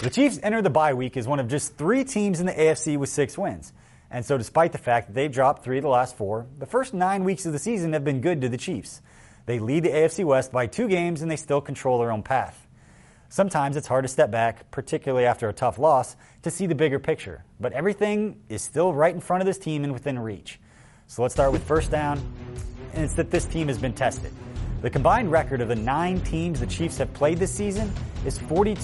The Chiefs enter the bye week as one of just 3 teams in the AFC with 6 wins. And so despite the fact that they've dropped 3 of the last 4, the first 9 weeks of the season have been good to the Chiefs. They lead the AFC West by 2 games and they still control their own path. Sometimes it's hard to step back, particularly after a tough loss, to see the bigger picture. But everything is still right in front of this team and within reach. So let's start with first down, and it's that this team has been tested. The combined record of the 9 teams the Chiefs have played this season is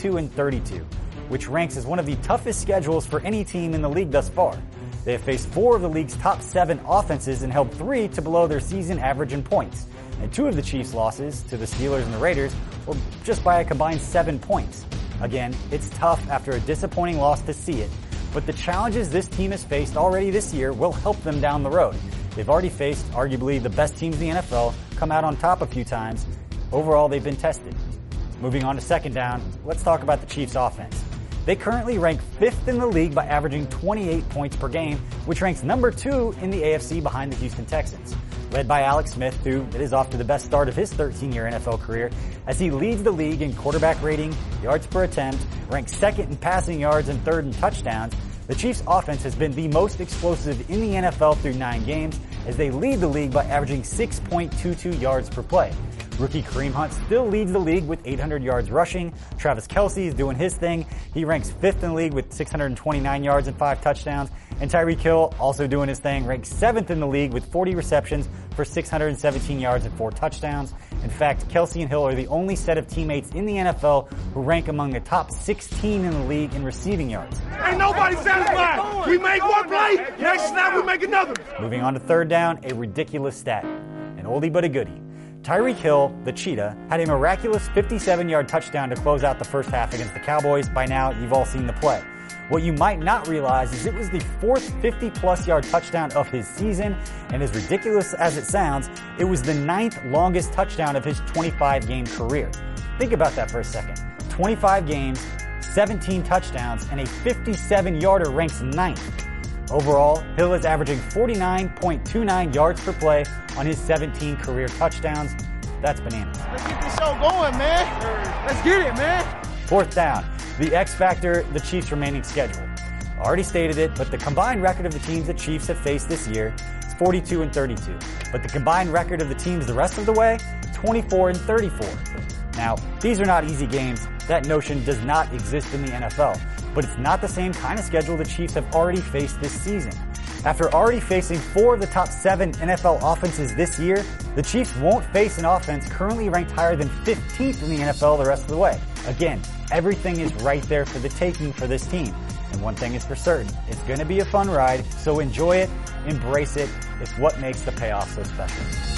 42-32, which ranks as one of the toughest schedules for any team in the league thus far. They have faced 4 of the league's top 7 offenses and held 3 to below their season average in points. And 2 of the Chiefs' losses, to the Steelers and the Raiders, were just by a combined 7 points. Again, it's tough after a disappointing loss to see it, but the challenges this team has faced already this year will help them down the road. They've already faced arguably the best teams in the NFL, come out on top a few times. Overall, they've been tested. Moving on to second down, let's talk about the Chiefs' offense. They currently rank 5th in the league by averaging 28 points per game, which ranks number 2 in the AFC behind the Houston Texans. Led by Alex Smith, who is off to the best start of his 13-year NFL career, as he leads the league in quarterback rating, yards per attempt, ranks 2nd in passing yards and 3rd in touchdowns. The Chiefs' offense has been the most explosive in the NFL through 9 games, as they lead the league by averaging 6.22 yards per play. Rookie Kareem Hunt still leads the league with 800 yards rushing. Travis Kelce is doing his thing. He ranks 5th in the league with 629 yards and 5 touchdowns. And Tyreek Hill, also doing his thing, ranks 7th in the league with 40 receptions for 617 yards and 4 touchdowns. In fact, Kelce and Hill are the only set of teammates in the NFL who rank among the top 16 in the league in receiving yards. Ain't nobody satisfied. We make one play, next snap we make another. Moving on to third down, a ridiculous stat. An oldie but a goodie. Tyreek Hill, the cheetah, had a miraculous 57-yard touchdown to close out the first half against the Cowboys. By now, you've all seen the play. What you might not realize is it was the 4th 50-plus yard touchdown of his season, and as ridiculous as it sounds, it was the 9th longest touchdown of his 25-game career. Think about that for a second. 25 games, 17 touchdowns, and a 57-yarder ranks 9th. Overall, Hill is averaging 49.29 yards per play on his 17 career touchdowns. That's bananas. Let's get this show going, man. Let's get it, man. Fourth down, the X factor, the Chiefs' remaining schedule. I already stated it, but the combined record of the teams the Chiefs have faced this year is 42-32. But the combined record of the teams the rest of the way, 24-34. Now, these are not easy games. That notion does not exist in the NFL. But it's not the same kind of schedule the Chiefs have already faced this season. After already facing 4 of the top 7 NFL offenses this year, the Chiefs won't face an offense currently ranked higher than 15th in the NFL the rest of the way. Again, everything is right there for the taking for this team. And one thing is for certain, it's going to be a fun ride, so enjoy it, embrace it. It's what makes the payoff so special.